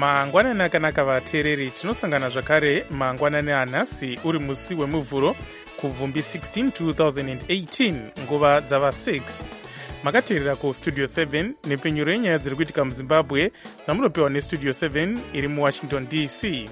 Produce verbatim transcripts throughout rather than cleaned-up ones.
mangwanani akanaka vateereri, tinosangana zvakare mangwanani anhasi uri musi wemuvhuro kubvumbi sixteen two thousand eighteen, nguva dzava six. Makateerera kustudio seven nepfenyuro yenyaya dziri kuitika muzimbabwe dzamunopiwa nestudio seven iri muwashington D C.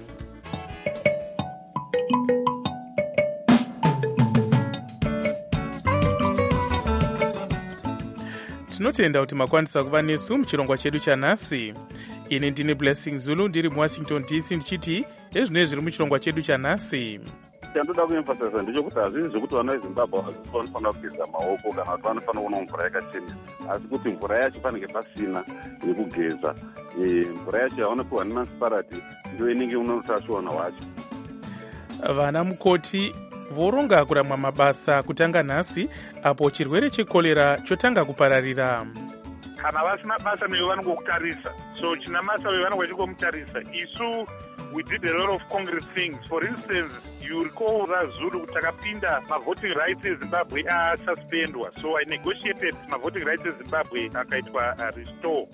Tinotenda kuti makwanisa kuva nesu muchirongwa chedu chanhasi. Ini ndini Blessing Zulu ndiri muwashington D C ndichiti ezvinei zviri muchirongwa chedu chanhasi. Chandoda kuemphasiza ndechekuti hazvisi zvekuti vana vezimbabwe vanofanira kugeza maoko kana kuti vanofanira kuona mvura yakachena, asi kuti mvura yacho panenge pasina yekugeza. Mvura yacho yavanopiwa nemunicipality ndio inenge une utachiona hwacho. Vana mukoti voronga kuramwa mabasa kutanga nhasi apo chirwere chekorera chotanga kupararira. Kana vasina basa newe vanongokutarisa, so china masa we vanonga vachikomutarisa. Isu we did a lot of concrete things. For instance, you recall Zulu kuti takapinda mavoting rights eZimbabwe asuspendwa, so I negotiated mavoting rights eZimbabwe akaitwa uh, restore.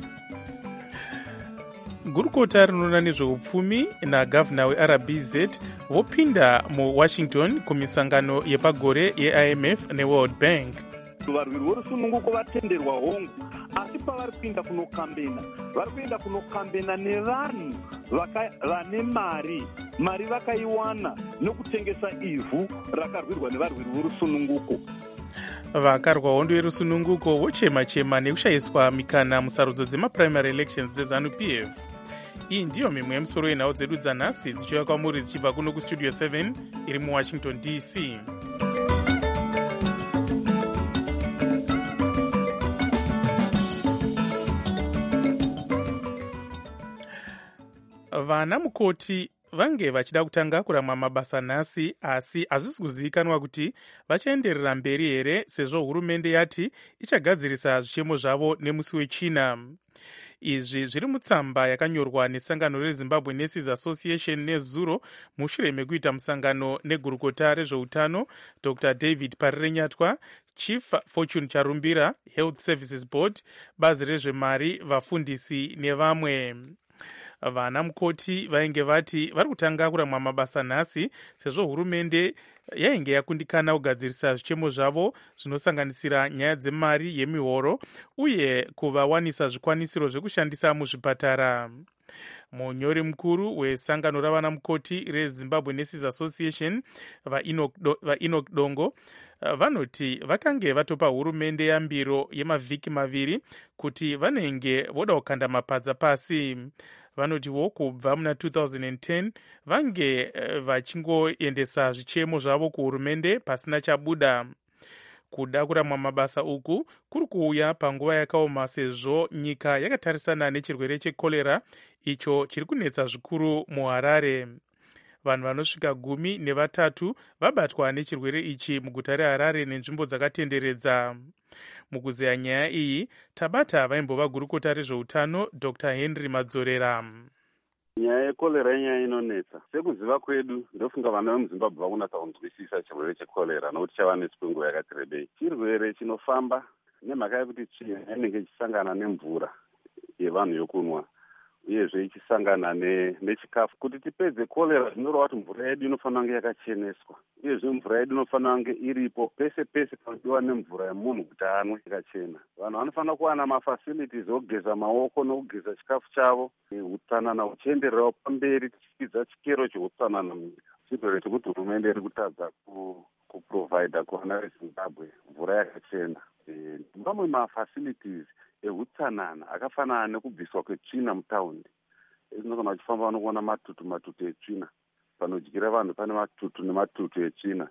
Gurukota rinoona nezveupfumi nagavhuna weR B Z vopinda muwashington kumisangano yepagore yeI M F neWorld Bank. Varwiri vorusununguko vatenderwa hongu, asi pavari kuenda kunokambena vari kuenda kunokambena nevanhu vane mari mari vakaiwana nokutengesa ivhu rakarwirwa nevarwiri vorusununguko. Vakarwa hondo yerusununguko vochema-chema nekushayiswa mikana musarudzo dzemaprimary elections dzeZANU P F. Iyi ndiyo mimwe yemusoro yenhau dzedu dzanhasi dzichiuya kwamuri dzichibva kuno kustudio seven iri muwashington D C. Vana mukoti vange vachida kutanga kuramwa mabasa nhasi, asi hazvisi kuzivikanwa kuti vachaenderera mberi here sezvo hurumende yati ichagadzirisa zvichemo zvavo nemusi wechina. Izvi zviri mutsamba yakanyorwa nesangano reZimbabwe Nurses Association nezuro mushure mekuita musangano negurukota rezveutano Dr David Parirenyatwa, Chief Fortune Charumbira, Health Services Board, bazi rezvemari, vafundisi nevamwe. Vana mukoti vainge vati vari kutanga kuramwa mabasa nhasi sezvo hurumende yainge yakundikana kugadzirisa zvichemo zvavo zvinosanganisira nyaya dzemari yemihoro uye kuvawanisa zvikwanisiro zvekushandisa muzvipatara. Munyori mukuru wesangano ravana mukoti reZimbabwe Nurses Association vaEnoch Dongo vanoti vakange vatopa hurumende yambiro yemavhiki maviri kuti vanenge voda kukanda mapadza pasi. Vanotiwo kubva muna two thousand ten vange vachingoendesa zvichemo zvavo kuhurumende pasina chabuda. Kuda kuramwa mabasa uku kuri kuuya panguva yakaoma sezvo nyika yakatarisana nechirwere chekorera icho chiri kunetsa zvikuru muHarare. Vanhu vanosvika gumi nevatatu vabatwa nechirwere ichi muguta reHarare nenzvimbo dzakatenderedza. Mukuzeya nyaya iyi tabata vaimbova gurukota rezveutano Dr Henry Madzorera. Nyaya yekorera inyaya inonetsa. Sekuziva kwedu ndofunga vana vemuZimbabwe vakunatsa kunzwisisa chirwere chekorera nokuti chava netsi kwenguva yakati rebei. Chirwere chinofamba nemhaka yekuti tsvina inenge ichisangana nemvura yevanhu yokunwa uyezve ichisangana nechikafu. Kuti tipedze korera zvinoreva kuti mvura yedu inofanira kunge yakacheneswa, uyezve mvura yedu inofanira kunge iripo pese pese panodiwa nemvura yemunhu kuti anwe yakachena. Vanhu vanofanira kuwana mafacilities okugeza maoko nokugeza chikafu chavo, utsanana huchiendererawo pamberi tichikwidza chikero cheutsanana munyika. Chirwere chekuti hurumende iri kutadza kuprovida kuvana veZimbabwe mvura yakachena. Mamwe mafacilities ehutsanana akafanana nekubviswa kwetsvina mutaundi. Tinogona uchifamba vanokuona matutu matutu etsvina. Panodyira vanhu pane matutu nematutu etsvina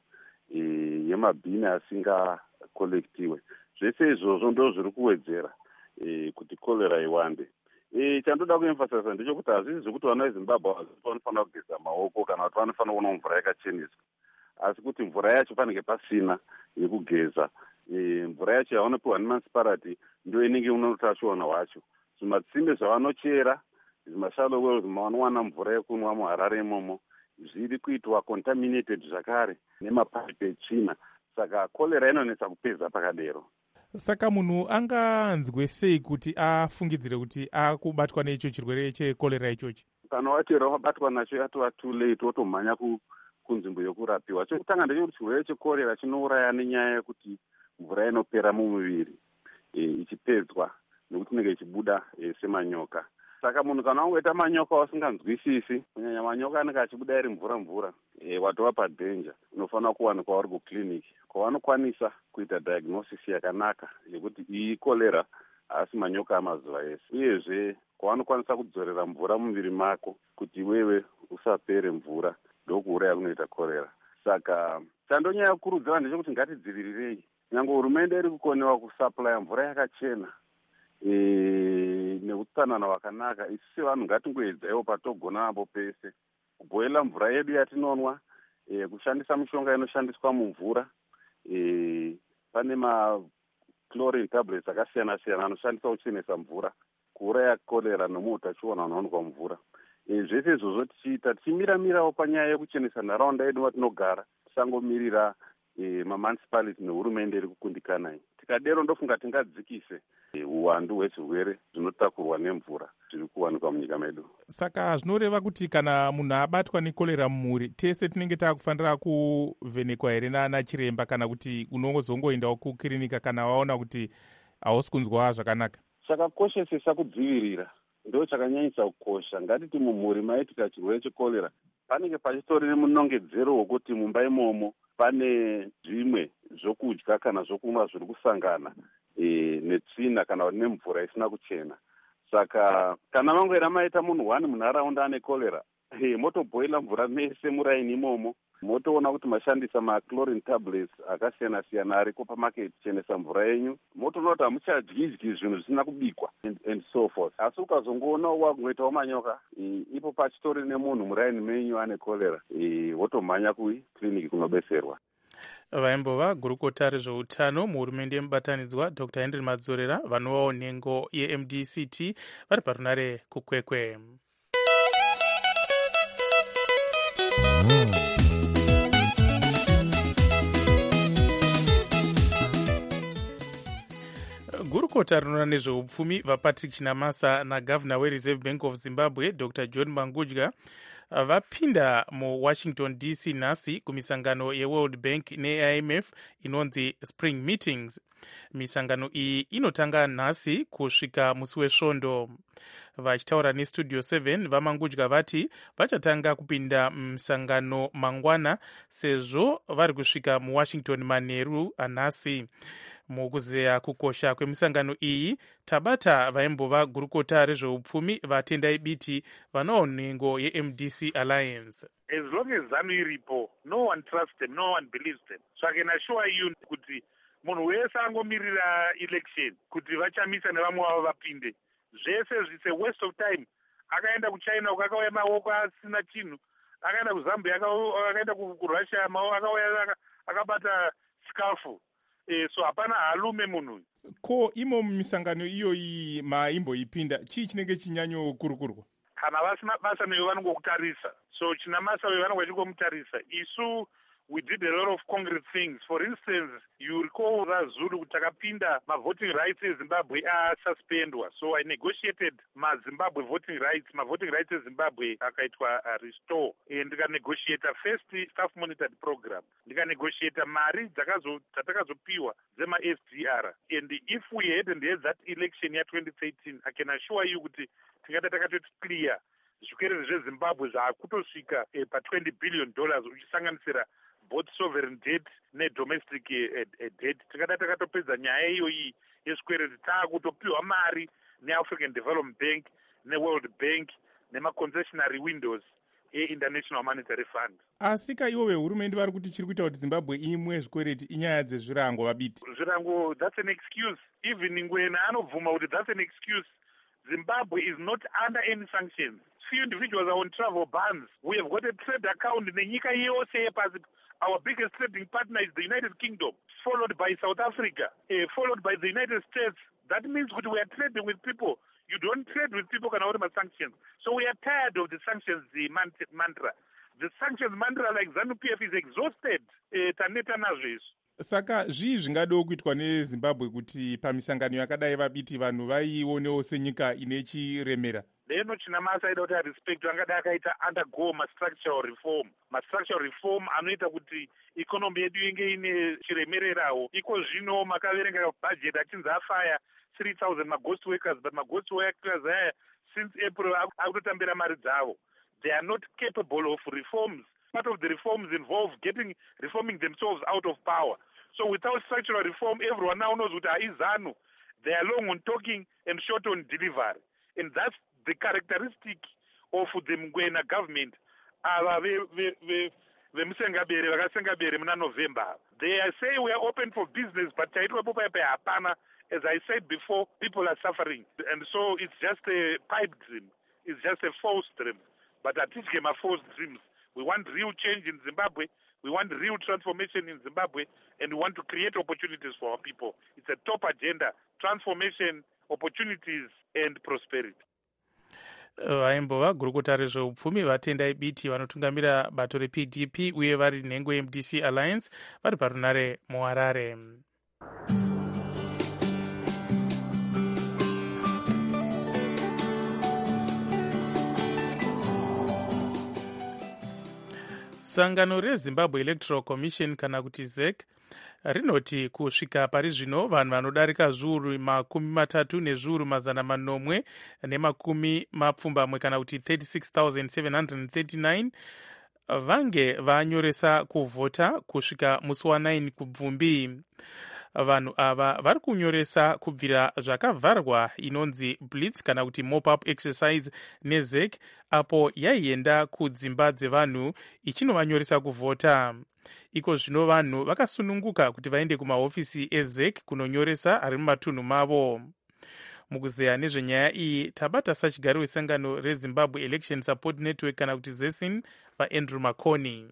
yemabhini asingakolektiwe. Zvese izvozvo ndo zviri kuwedzera kuti korera iwande. Chandoda kuemphasiza ndechekuti hazvisi zvekuti vana veZimbabwe vanofanira kugeza maoko kana kuti vanofanira kuona mvura yakacheneswa, asi kuti mvura yacho panenge pasina yekugeza. Mvura yacho yavanopiwa nemunicipality ndio inenge une utachiona hwacho. Zvimatsime zvavanochera, zvimashallow wells mavanowana mvura yekunwa muHarare imomo zviri kuitwa contaminated zvakare nemapipe etsvina. Saka korera inonetsa kupedza pakadero. Saka munhu anganzwe sei kuti afungidzire kuti akubatwa neicho chirwere chekorera ichochi? kana wachera wabatwa nacho yatova too late wotomhanya kunzvimbo yokurapiwa. Chekutanga ndechekuti chirwere chekorera chinouraya nenyaya yekuti mvura inopera mumuviri e, ichipedzwa nekuti inenge ichibuda e, semanyoka. Saka munhu kana wangoita manyoka wasinganzwisisi, kunyanya manyoka anenge achibuda iri mvura mvura, e, watova padhenja. Unofanira kuwanikwa uri kukiriniki kwavanokwanisa kuita diagnosis yakanaka yekuti iyi kolera asi manyoka amazuva ese, uyezve kwavanokwanisa kudzorera mvura mumuviri mako kuti wewe usapere mvura, ndokuuraya kunoita korera. Saka chandonyanya kukurudzira ndechekuti ngatidzivirirei. Nyange hurumende iri kukonewa kusaplaya mvura yakachena e, neutsanana hwakanaka, isi sevanhu ngatingoedzaiwo patogona napo pese kubhoila mvura yedu yatinonwa, e, kushandisa mishonga inoshandiswa mumvura. E, pane ma chlorine tablets akasiyana siyana anoshandiswa kuchenesa mvura kuuraya kolera nemuutachiona unowanikwa mvura. E, zvese izvozvo tichiita tichimiramirawo panyaya yekuchenesa nharaunda yedu matinogara, tisangomirira e, mamunicipality nehurumende iri kukundikana iyi. Tikadero ndofunga tingadzikise e, uwandu hwezvirwere zvinotakurwa nemvura zviri kuwanikwa munyika medu. Saka zvinoreva kuti kana munhu abatwa nekorera mumhuri, tese tinenge taakufanira kuvhenekwa here naana chiremba, kana kuti unozongoendawo kukirinika kana waona kuti hausi kunzwa zvakanaka? Chakakoshesesa kudzivirira ndo chakanyanyisa kukosha. Ngatiti mumhuri maitika chirwere chekorera panenge pachitori nemunongedzero wokuti mumba imomo pane zvimwe zvokudya kana zvokumwa zviri kusangana e, netsvina kana kuti nemvura isina kuchena. Saka kana mangoera maita munhu wani munharaunda ane korera, e, motobhoila mvura mese muraini imomo, motoona kuti mashandisa machlorine tablets akasiyana siyana ariko pamaketi kuchenesa mvura yenyu, motoona kuti hamuchadyidyi zvinhu zvisina kubikwa and, and so forth. Asi ukazongoona wakungoitawo manyoka, e, ipo pachitori nemunhu muraini menyu ane korera, e, wotomhanya kukiriniki kunobeserwa. Vaimbova gurukota rezveutano muhurumende yemubatanidzwa Dr Henry Madzorera, vanovawo nhengo ye-M D C T vari parunare kukwekwe. Gurukota rinoona nezveupfumi vaPatrick Chinamasa naGavana weReserve Bank of Zimbabwe Dr John Mangudya vapinda muWashington D C nhasi kumisangano yeWorld Bank ne-I M F inonzi Spring Meetings. Misangano iyi inotanga nhasi kusvika musi wesvondo. Vachitaura neStudio seven, vaMangudya vati vachatanga kupinda musangano mangwana sezvo vari kusvika muWashington manheru anhasi. Mukuzeya kukosha kwemisangano iyi, tabata vaimbova gurukota rezveupfumi vaTendai Biti vanowo nhengo ye-M D C Alliance. As long as ZANU iripo, no one trusts them, no one believes them. So I can assure you kuti munhu wese angomirira election kuti vachamisa nevamwe vavo vapinde, zvese it's a waste of time. Akaenda kuChina akauya maoko asina chinhu, akaenda kuZambia akaenda kuRussia maoko akauya akabata scarf. Eh, so hapana halume munhu. Ko imo mumisangano iyoyi maimboipinda, chii chinenge chinyanyokurukurwa? Kana vasina basa neyo vanongokutarisa. So Chinamasa vanongo vachikomutarisa. Isu we did a lot of concrete things. For instance, you recall that Zulu takapinda ma voting rights in Zimbabwe are suspended. So I negotiated ma Zimbabwe voting rights, ma voting rights in Zimbabwe akaitwa uh, restore. And ndika negotiate first staff monitored program. Ndika negotiate mari dzakazo dzatakazopiwa dzema S D R. And if we hadn't had that election year twenty thirteen, I can assure you kuti tingada takatoti clear zvikwereti zveZimbabwe zvakutosvika eh, pa twenty billion dollars uchisanganisira both sovereign debt ne-domestic uh, uh, debt. Tikada takatopedza nyaya iyoyi yezvikwereti taakutopiwa mari ne-African Development Bank ne-World Bank nema-concessionary windows e-International Monetary Fund. Asi kaivo vehurumende vari kuti chiri kuita kuti Zimbabwe imwe zvikwereti inyaya dzezvirango vabiti. Zvirango, that's an excuse. Even Ngwena anobvuma kuti that's an excuse. Zimbabwe is not under any sanctions. Few individuals are on travel bans. We have got a trade account in the Nika yose. Our biggest trading partner is the United Kingdom, followed by South Africa, uh, followed by the United States. That means that we are trading with people. You don't trade with people can order sanctions. So we are tired of the sanctions the mantra. The sanctions mantra like ZANU-P F is exhausted. Taneta nazvo. Saka zvii zvingadiwo kuitwa neZimbabwe kuti pamisangano yakadai vabiti vanhu vaionewo senyika ine chiremera? then china masa aida kuti arespect angada akaita undergo mastructural reform mastructural reform anoita kuti ikonomi yedu inge ine chiremererawo. Iko zvino makaverenga budget achinzi afaya three thousand maghost workers, but maghost workers aya since April akutotambira mari dzavo. They are not capable of reforms. Part of the reforms involve getting reforming themselves out of power. So without structural reform, everyone now knows what Aizanu. They are long on talking and short on delivery. And that's the characteristic of the Mngwena government. November. They say we are open for business, but as I said before, people are suffering. And so it's just a pipe dream. It's just a false dream. But I teach them a false dreams. We want real change in Zimbabwe. We want real transformation in Zimbabwe. And we want to create opportunities for our people. It's a top agenda. Transformation, opportunities, and prosperity. vaimbova gurukota rezveupfumi vatendai biti vanotungamira bato reP D P uye vari nhengo yeM D C Alliance vari parunare muHarare. Sangano reZimbabwe Electoral Commission kana kuti Z E C rinoti kusvika pari zvino vanhu vanodarika zviuru makumi matatu nezviuru mazana manomwe nemakumi mapfumbamwe kana kuti thirty-six thousand seven hundred thirty-nine vange vanyoresa kuvhota kusvika musi wa9 kubvumbi. Vanhu ava vari kunyoresa kubvira zvakavharwa inonzi blitz kana kuti mop-up exercise neZ E C apo yaienda kudzimba dzevanhu ichinovanyoresa kuvhota. Iko zvino vanhu vakasununguka kuti vaende kumahofisi eZ E C kunonyoresa ari mumatunhu mavo. Mukuzeya nezvenyaya iyi tabata sachigari wesangano reZimbabwe Election Support Network kana kuti Z E S I N vaAndrew Makoni.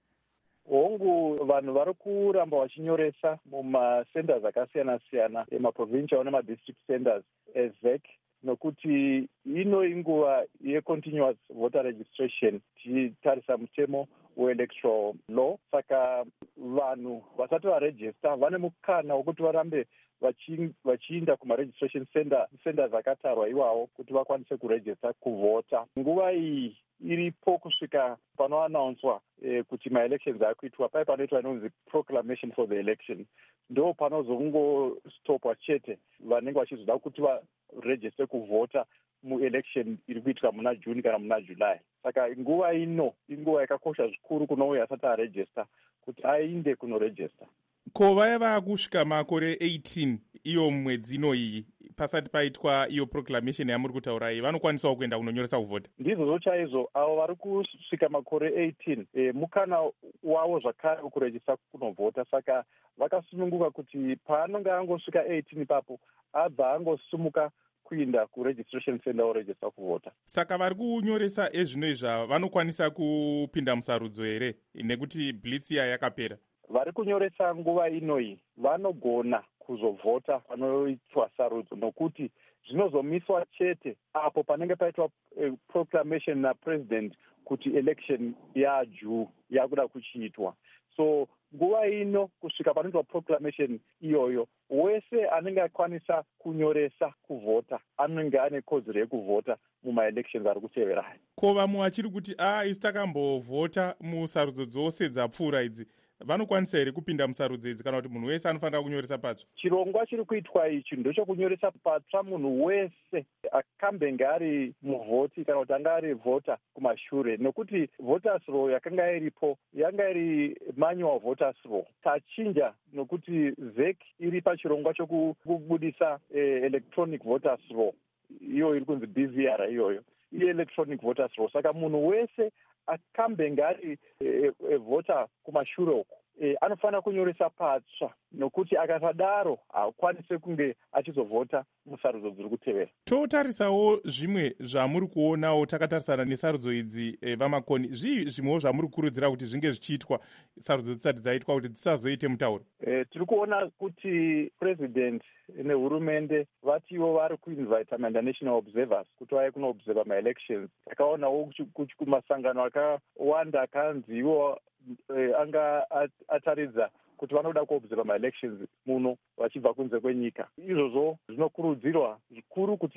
hongu vanhu vari kuramba vachinyoresa mumasenders akasiyana-siyana emaprovincial nemadistrict centers eZ E C nokuti ino inguva yecontinuous voter registration tichitarisa mutemo weelectoral law. Saka vanhu vasati varejista vane mukana wekuti varambe vachiinda kumaregistration center centers akatarwa iwawo kuti vakwanise kurejista kuvhota. Nguva iyi iripo kusvika panoanaunswa eh, kuti maelections akuitwa pai panoitwa inonzi proclamation for the election. Ndo panozongostopwa chete vanenge vachizoda kuti varejiste kuvhota muelection iri kuitika muna June kana muna July. Saka nguva ino inguva yakakosha zvikuru kunouya asati arejista kuti ainde kunorejista. Ko vaya vakusvika makore eighteen iyo mwedzi ino iyi pasati paitwa iyo proclamation yamuri kutaura iyi vanokwanisawo kuenda kunonyoresa kuvhota? Ndizvo chaizvo avo vari kusvika makore eighteen e, mukana wavo zvakare kurejista kunovhota. Saka vakasununguka kuti paanonge angosvika eighteen ipapo abva angosumuka kuinda kuregistration center orejista kuvhota. Saka vari kunyoresa ezvino izva vanokwanisa kupinda musarudzo here nekuti blitz iya yakapera? Vari kunyoresa nguva inoyi vanogona kuzovhota panoitwa sarudzo nokuti zvinozomiswa chete apo panenge paitwa eh, proclamation napresident kuti election yajuu yakuda kuchiitwa. So nguva ino kusvika panoitwa proclamation iyoyo wese anenge akwanisa kunyoresa kuvhota anenge ane kodzero yekuvhota mumaelections ari kutevera. Ko vamwe vachiri kuti a isi takambovhota musarudzo dzose dzapfuura idzi vanokwanisa here kupinda musarudzo idzi kana kuti munhu wese anofanira kunyoresa patsva? Chirongwa chiri kuitwa ichi ndechokunyoresa patsva munhu wese akambenge ari muvhoti kana kuti anga ari vhota kumashure, nokuti voters law yakanga iripo yanga iri manual voters law. Tachinja nokuti Z E C iri pachirongwa chokubudisa eh, electronic voters law, iyo iri kunzi B V R iyoyo, i electronic voters law. Saka munhu wese akambenge ari e, e, vhota kumashure uko e, anofanira kunyoresa patsva nokuti akasadaro hakwanise kunge achizovhota musarudzo dziri kutevera. Totarisawo zvimwe zvamuri kuonawo takatarisana nesarudzo idzi e, vamakoni zvii zvimwewo zvamuri kukurudzira kuti zvinge zvichiitwa sarudzo dzisati dzaitwa kuti dzisazoite mutauro? E, tiri kuona kuti president nehurumende vatiwo vari kuinvita mainternational observers kuti vauye kunoobserva maelections. Takaonawo kumasangano akawanda akanzi iwo e, anga at, ataridza kuti vanoda kuobserva maelections muno vachibva kunze kwenyika. Izvozvo zvinokurudzirwa zvikuru kuti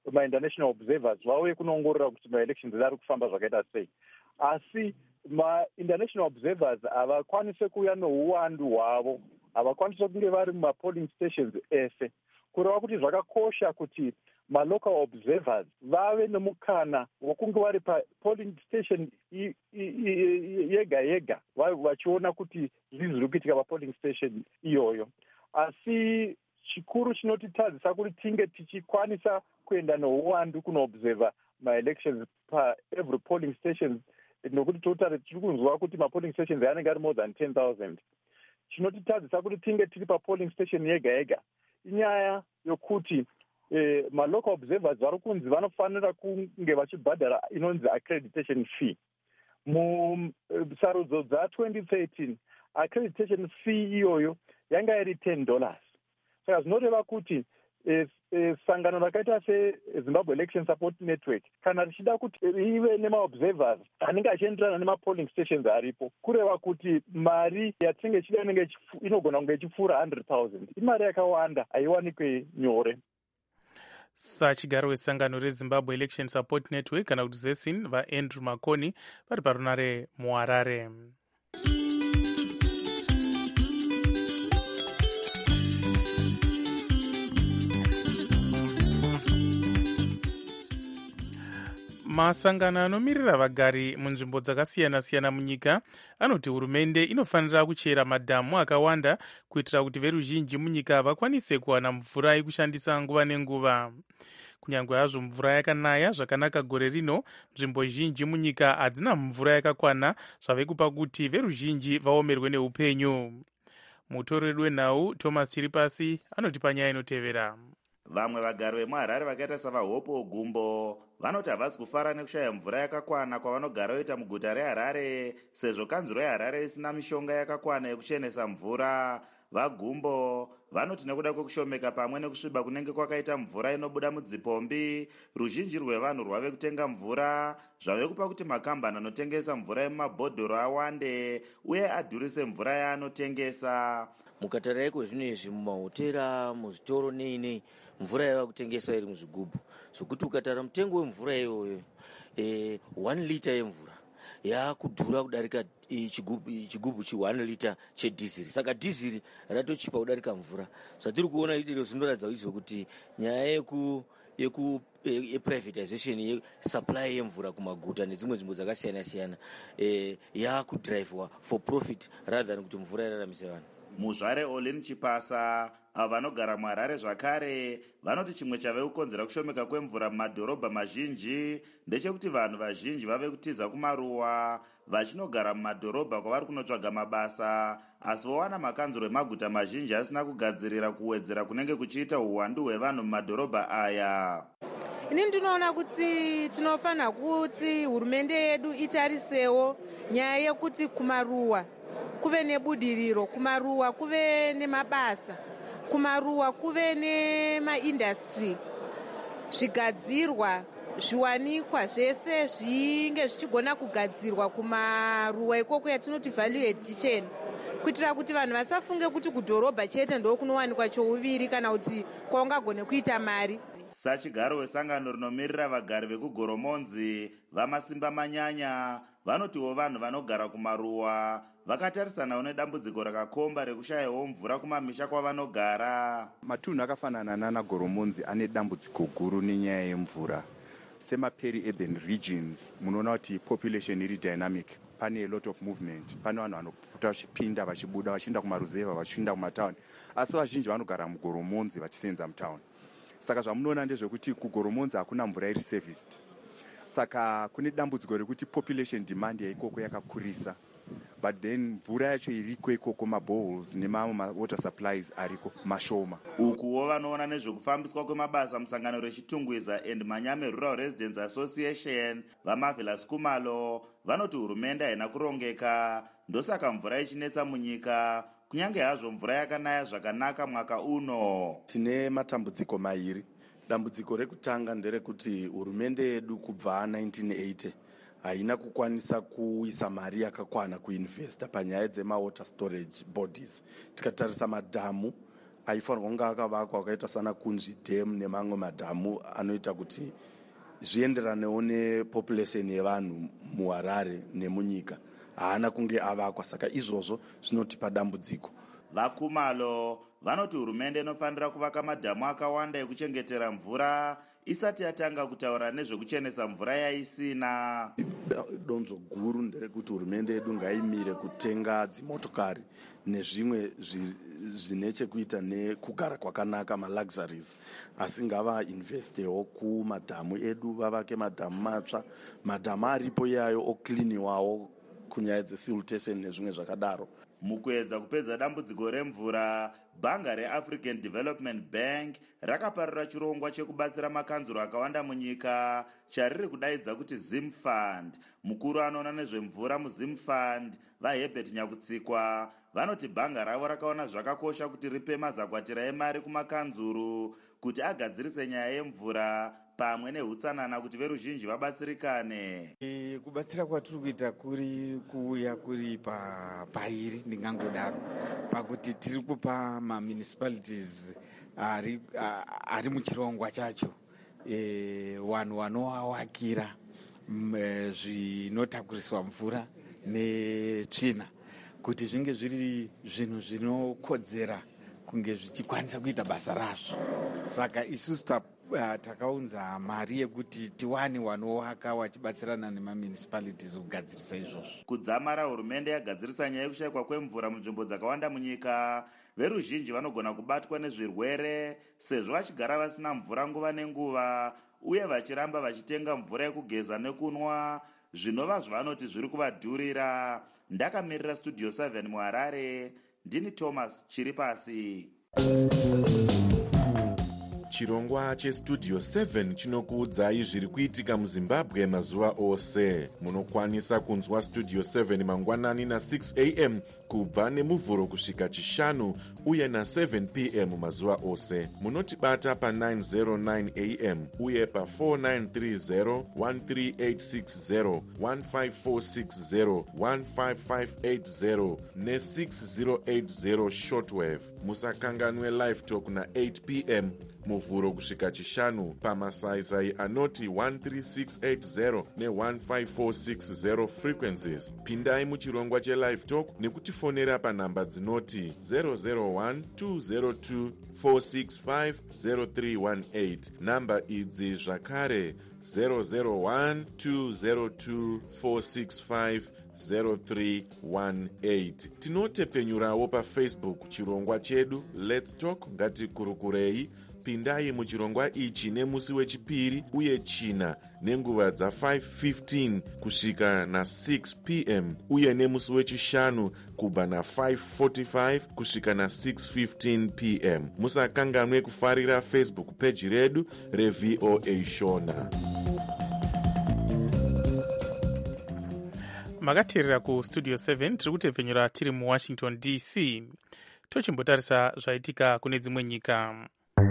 ma-international observers vauye kunoongorora kuti ma-elections ari kufamba zvakaita sei. Asi ma-international observers havakwanise kuuya nouwandu hwavo, havakwanise kunge vari muma-polling stations ese, kureva kuti zvakakosha kuti ma-local observers vave nemukana wokunge vari pa-polling station yega yega vachiona kuti zvii zviri kuitika pa-polling station iyoyo. Asi chikuru chinotitadzisa kuti tinge tichikwanisa kuenda nouwandu kunoobserva ma-elections pa-every polling stations, nokuti totally tiri kunzwa kuti ma-polling stations anenge ari more than ten thousand. Chinotitadzisa kuti tinge tiri pa-polling station yega yega inyaya yokuti eh, ma-local observers vari kunzi vanofanira kunge vachibhadhara inonzi accreditation fee. Musarudzo dza twenty thirteen accreditation fee iyoyo yanga iri ten dollars. Saka zvinoreva kuti eh, eh, sangano rakaita seZimbabwe Election Support Network kana richida kuti rive nema-observers anenge achienderana nema-polling stations aripo, kureva kuti mari yatinenge ichida inenge inogona kunge ichipfuura one hundred thousand. Imari yakawanda, haiwanikwe nyore. Sachigaro wesangano reZimbabwe Election Support Network kana kuti ZESIN vaAndrew Makoni vari parunare muHarare. Masangano anomirira vagari munzvimbo dzakasiyana-siyana munyika anoti hurumende inofanira kuchera madhamu akawanda kuitira kuti veruzhinji munyika vakwanise kuwana mvura yekushandisa nguva nenguva. Kunyange hazvo mvura yakanaya zvakanaka gore rino, nzvimbo zhinji munyika hadzina mvura yakakwana, zvave kupa kuti veruzhinji vaomerwe neupenyu. Mutoreri wenhau Thomas Chiripasi anoti panyaya inotevera. Vamwe vagari vemuHarare vakaita savaHopo Gumbo vanoti havasi kufara nekushaya mvura yakakwana kwavanogara oita muguta reHarare, sezvo kanzuro yeHarare isina mishonga yakakwana yekuchenesa mvura. VaGumbo vanoti nekuda kwekushomeka pamwe nekusviba kunenge kwakaita mvura inobuda mudzipombi, ruzhinji rwevanhu rwave kutenga mvura, zvave kupa kuti makambani anotengesa mvura yemumabhodhoro awande uye adhurise mvura yaanotengesa. Mukatarira kwezvino izvi mumahotera, muzvitoro nei nei, mvura yava kutengeswa iri muzvigubhu, zvokuti ukatarira mutengo wemvura iyoyo eh, one liter yemvura yaakudhura kudarika chigubhu chigubhu chi one liter chedhiziri. Saka dhiziri ratochipa kudarika mvura. Zvatiri kuona idero zvinoratidza izvo kuti nyaya yeku yeku yeprivatization yesupply yemvura kumaguta nedzimwe nzvimbo dzakasiyana siyana eh, yaakudhiraivhwa for profit rather than kuti mvura iraramise vanhu. Muzvare Olin Chipasa avo vanogara muHarare zvakare vanoti chimwe chave kukonzera kushomeka kwemvura mumadhorobha mazhinji ndechekuti vanhu vazhinji vave kutiza kumaruwa vachinogara mumadhorobha kwavari kunotsvaga mabasa, asi vowana makanzuro emaguta mazhinji asina kugadzirira kuwedzera kunenge kuchiita uwandu hwevanhu mumadhorobha aya. Ini ndinoona kuti tinofanira kuti hurumende yedu itarisewo nyaya yekuti kumaruwa kuve nebudiriro, kumaruwa kuve nemabasa, kumaruwa kuve nemaindastry, zvigadzirwa zviwanikwa zvese zvinge zvichigona kugadzirwa kumaruwa ikoko yatinoti value addition, kuitira kuti vanhu vasafunge kuti kudhorobha chete ndo kunowanikwa chouviri kana kuti kwaungagone kuita mari. Sachigaro wesangano rinomirira vagari vekugoromonzi vamasimba manyanya vanotiwo vanhu vanogara kumaruwa vakatarisanawo nedambudziko rakakomba rekushayawo mvura kumamisha kwavanogara. Matunhu akafanana naNagoromonzi ane dambudziko guru nenyaya yemvura. Semaperi urban regions munoona kuti population iri dynamic, pane a lot of movement, pane vanhu vanopota vachipinda vachibuda vachienda kumaruzeva vachienda kumatown, asi vazhinji vanogara mugoromonzi vachisenza mutown. Saka zvamunoona ndezvekuti kugoromonzi hakuna mvura iri serviced. Saka kune dambudziko rekuti population demand yaikoko yakakurisa, but then mvura yacho iriko ikoko maboreholes nemamwe water supplies ariko mashoma. Ukuwo vanoona nezvekufambiswa kwemabasa musangano rechitungwiza and Manyame Rural Residents Association vaMarvelous Kumalo vanoti hurumende haina kurongeka, ndosaka mvura ichinetsa munyika kunyange hazvo mvura yakanaya zvakanaka mwaka uno. Tine matambudziko mairi. Dambudziko rekutanga nderekuti hurumende yedu kubva nineteen eighty haina kukwanisa kuisa mari yakakwana kuinvesta panyaya dzema water storage bodies. Tikatarisa madhamu aifanirwa kunge akavakwa akaita sana kunzvi dam nemamwe madhamu anoita kuti zvienderanewo nepopulation yevanhu muharare nemunyika. Haana kunge avakwa, saka izvozvo zvinotipa dambudziko. Vakumalo vanoti hurumende inofanira kuvaka madhamu akawanda ekuchengetera mvura isati yatanga kutaura nezvekuchenesa mvura yaisina. Donzo guru nderekuti hurumende yedu ngaimire kutenga dzimotokari nezvimwe zvine chekuita nekugara kwakanaka, maluxuries, asi ngava investewo kumadhamu edu, vavake madhamu matsva, madhamu aripo iyayo okliniwawo kunyaya dzesiltation nezvimwe zvakadaro. Mukuedza kupedza dambudziko remvura, bhanga reAfrican Development Bank rakaparira chirongwa chekubatsira makanzuro akawanda munyika chariri kudaidza kuti Zim Fund. Mukuru anoona nezvemvura muZim Fund, vaHerbert Nyakutsikwa, vanoti bhanga ravo rakaona zvakakosha kuti ripe mazakwatira emari kumakanzuro kuti agadzirise nyaya yemvura pamwe neutsanana kuti veruzhinji vabatsirikane. E, kubatsira kwatiri kuita kuri kuuya kuri pa pairi ndingangodaro pakuti tiri kupa mamunicipalities ari ari muchirongwa chacho e, vanhu vanovavakira zvinotakuriswa mvura netsvina kuti zvinge zviri zvinhu zvinokodzera kunge zvichikwanisa kuita basa razvo. Saka isusu Uh, takaunza mari yekuti tiwane vanovaka vachibatsirana nemamunicipalities kugadzirisa izvozvo. Kudzamara hurumende yagadzirisa nyaya yekushayikwa kwemvura munzvimbo dzakawanda munyika, veruzhinji vanogona kubatwa nezvirwere sezvo vachigara vasina mvura nguva nenguva uye vachiramba vachitenga mvura yekugeza nekunwa, zvinova zvavanoti zviri kuvadhurira. Ndakamirira Studio seven muHarare, ndini Thomas Chiripasi. Chirongwa cheStudio seven chinokuudzai zviri kuitika muZimbabwe mazuva ose. Munokwanisa kunzwa Studio seven mangwanani na six a m kubva nemuvhuro kusvika chishanu uye na seven p m mazuva ose. Munotibata pa nine oh nine a m uye pa four nine three zero, one three eight six zero, one five four six zero, one five five eight zero ne six zero eight zero shortwave. Musakanganwe live talk na eight p m muvhuro kusvika chishanu pamasaisai anoti one three six eight zero ne one five four six zero frequencies. Pindai muchirongwa chelive talk nekutifonera panhamba dzinoti zero zero one two zero two four six five zero three one eight. Namba idzi zvakare zero zero one two zero two four six five zero three one eight. Tinotepenyurawo paFacebook chirongwa chedu Let's Talk Ngatikurukurei. Pindai muchirongwa ichi nemusi wechipiri uye china nenguva dza five fifteen kusvika na six p m uye nemusi wechishanu kubva na five forty-five kusvika na six fifteen p m. Musakanganwe kufarira Facebook page redu reV O A Shona. Makateerera kuStudio seven tiri kutepenyura tiri muWashington D C. Tochimbotarisa zvaitika kune dzimwe nyika.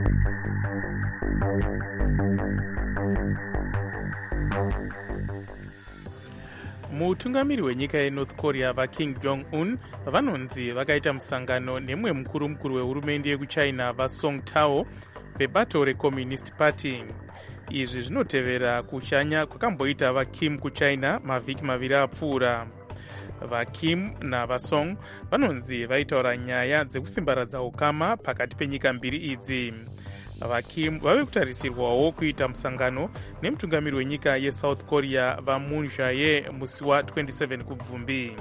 Mutungamiri wenyika yeNorth Korea vaKim Jong-un vanonzi vakaita musangano nemwe mukuru mukuru wehurumende yekuchina vaSong Tao pebato reCommunist Party. Izvi zvinotevera kushanya kwakamboita vaKim kuchina mavhiki maviri apfuura. VaKim navaSong vanonzi vaitaura nyaya dzekusimbaradza ukama pakati penyika mbiri idzi. VaKim vave kutarisirwawo kuita musangano nemutungamiri wenyika yeSouth Korea vaMoon Jae musi wa twenty-seven kubvumbi.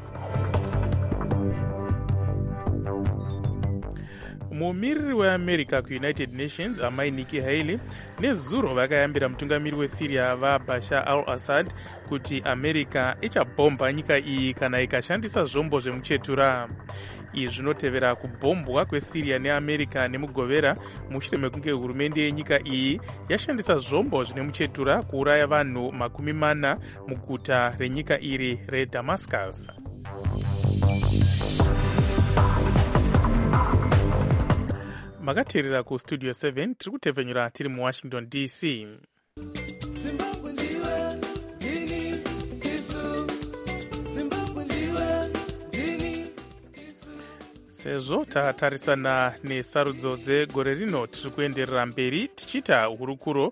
Mumiriri weAmerica kuUnited Nations amai Nikki Haley nezuro vakayambira mutungamiri weSyria vaBashar al-Assad kuti America ichabhomba nyika iyi kana ikashandisa zvombo zvemuchetura. Izvi zvinotevera kubhombwa kweSyria neAmerica nemugovera mushure mekunge hurumende yenyika iyi yashandisa zvombo zvine muchetura kuuraya vanhu makumi mana muguta renyika iri reDamascus. Makateerera kuStudio seven tiri kutepenyura tiri muWashington D C. sezvo tatarisana nesarudzo dzegore rino tiri kuenderera mberi tichiita hurukuro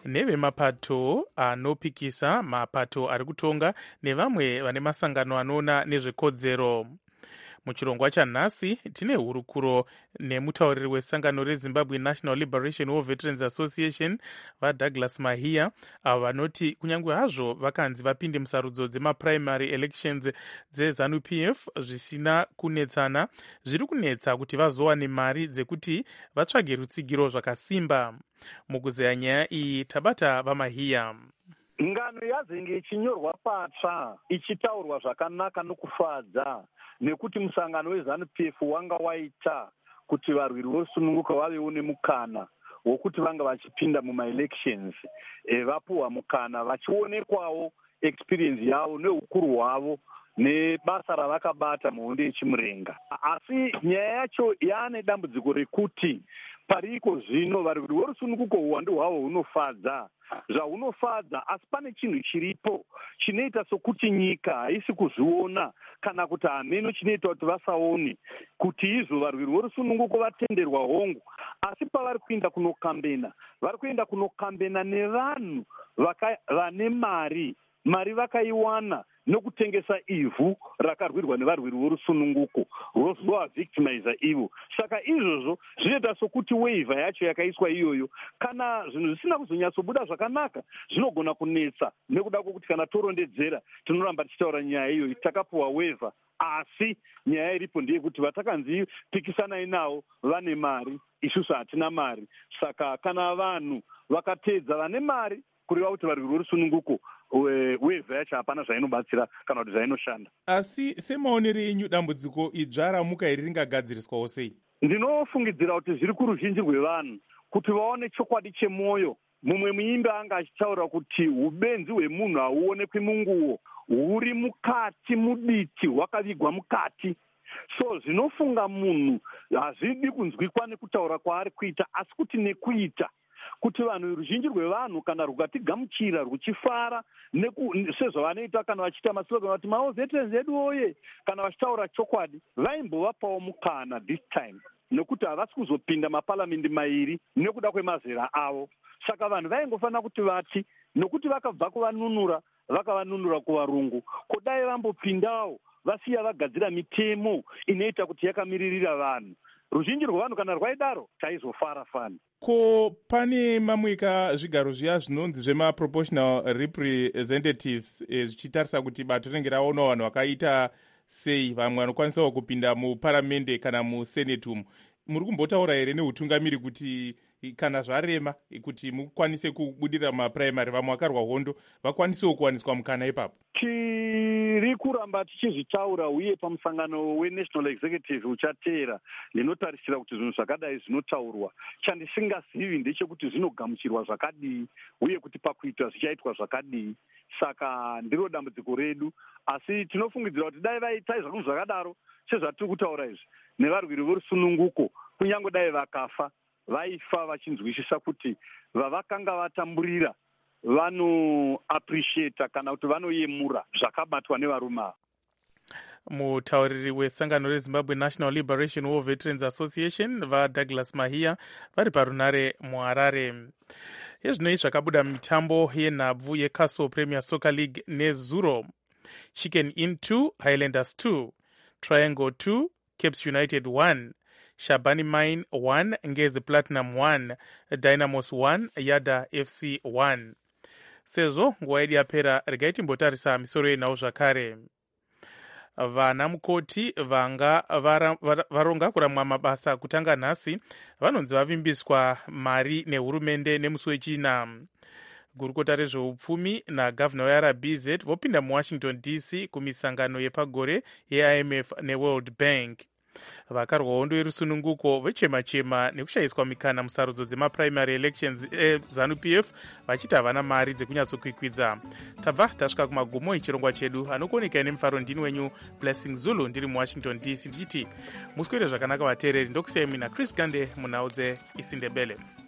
nevemapato anopikisa mapato ari kutonga nevamwe vane masangano anoona nezvekodzero. Muchirongwa chanhasi tine hurukuro nemutauriri wesangano rezimbabwe national liberation war veterans association vadouglas mahia, avo vanoti kunyange hazvo vakanzi vapinde musarudzo dzemaprimary elections dzezanu p f zvisina kunetsana, zviri kunetsa kuti vazowane mari dzekuti vatsvage rutsigiro zvakasimba. Mukuzeya nyaya iyi tabata vamahia. Ngano yazenge ichinyorwa patsva ichitaurwa zvakanaka nokufadza, nekuti musangano wezanu p f wanga waita kuti varwiri vosununguka vavewo nemukana wokuti vanga vachipinda mumaelections, e, vapuhwa mukana vachionekwawo experience yavo neukuru hwavo nebasa ravakabata muhondo yechimurenga. Asi nyaya yacho yaane dambudziko rekuti pariko zvino varwiri vorusununguko uwandu hwavo hunofadza zvahunofadza, asi pane chinhu chiripo chinoita sokuti nyika haisi kuzviona kana kuti hameno chinoita kuti vasaone kuti izvo varwiri vorusununguko vatenderwa hongu, asi pavari kuenda kunokambena vari kuenda kunokambena nevanhu vane mari mari vakaiwana nokutengesa ivhu rakarwirwa nevarwiri vorusununguko rozovavictimiza ivo. Saka izvozvo zvinoita sokuti waiver yacho yakaiswa iyoyo, kana zvinhu zvisina kuzonyatsobuda zvakanaka zvinogona kunetsa, nekuda kwokuti kana torondedzera tinoramba tichitaura nyaya iyoyo takapuwa waiver, asi nyaya iripo ndeyekuti vatakanzi pikisanai navo vane mari, isusu hatina mari. Saka kana vanhu vakateedza vane mari kureva kuti varwiri vorusununguko waiver yacho hapana zvainobatsira kana kuti zvainoshanda. Asi semaonero enyu dambudziko idzva ramuka iri ringagadziriswawo sei? Ndinofungidzira kuti zviri kuruzhinji rwevanhu kuti vaone chokwadi chemwoyo. Mumwe muimbi anga achitaura kuti ubenzi hwemunhu hauonekwi munguo, huri mukati muditi hwakavigwa mukati. So zvinofunga munhu hazvidi kunzwikwa nekutaura kwaari kuita, asi kuti nekuita kuti vanhu ruzhinji rwevanhu kana rukatigamuchira ruchifara sezvavanoita kana vachiita masilogani vati mao veterans edu oye, kana vachitaura chokwadi vaimbovapawo mukana this time, nekuti havasi kuzopinda maparamende mairi nekuda kwemazera avo. Saka vanhu vaingofanira kuti vati nokuti vakabva kuvanunura vakavanunura kuvarungu, kudai vambopindawo vasiya vagadzira mitemo inoita kuti yakamiririra vanhu. Ruzhinji rwevanhu kana rwaidaro chaizofara fani. Ko pane mamweka zvigaro zviya zvinonzi zvemaproportional representatives zvichitarisa e, kuti bato rinenge raonawo vanhu vakaita sei, vamwe vanokwanisawo kupinda muparamende kana musenate umu. Muri kumbotaura here neutungamiri kuti kana zvarema kuti mukwanise kubudirira mapuraimary vamwe vakarwa hondo vakwanisewo kuwaniswa mukana ipapo? Tiri kuramba tichizvitaura, uye pamusangano wenational executive uchateera ndinotarisira kuti zvinhu zvakadai zvinotaurwa. Chandisingazivi ndechekuti zvinogamuchirwa zvakadii uye kuti pakuita zvichaitwa zvakadii. Saka ndiro dambudziko redu, asi tinofungidzira kuti dai vaita zvinhu zvakadaro sezvatiri kutaura izvi nevarwiri vorusununguko, kunyange dai vakafa vaifa vachinzwisisa kuti vavakanga vatamburira vanoappreciata kana kuti vanoyemura zvakabatwa nevarume ava. Mutauriri wesangano rezimbabwe national liberation war veterans association vadouglas mahia vari parunare muharare. Ezvinoi zvakabuda mitambo yenhabvu yeCastle Premier Soccer League nezuro. Chicken Inn two, Highlanders two, Triangle two, Capes United one, Shabani Mine one, Ngezi Platinum one, Dynamos one, Yada F C one. Sezvo nguva yedu yapera, regai timbotarisa misoro yenhau zvakare. Vana mukoti vanga vara, vara, varonga kuramwa mabasa kutanga nhasi vanonzi vavimbiswa mari nehurumende nemusi wechina. Gurukota rezveupfumi nagavhuna weR B Z vopinda muwashington D C kumisangano yepagore ye-I M F neWorld Bank. Vakarwa hondo yerusununguko vechema-chema nekushayiswa mikana musarudzo dzemaprimary elections ezanu P F vachiti havana mari dzekunyatsokwikwidzwa. Tabva tasvika kumagumo echirongwa chedu. Anokuonekai nemufaro ndini wenyu Blessing Zulu ndiri muwashington D C ndichiti muswere zvakanaka vateereri. Ndokusiyai mina Chris Gande munhau dzeIsindebele.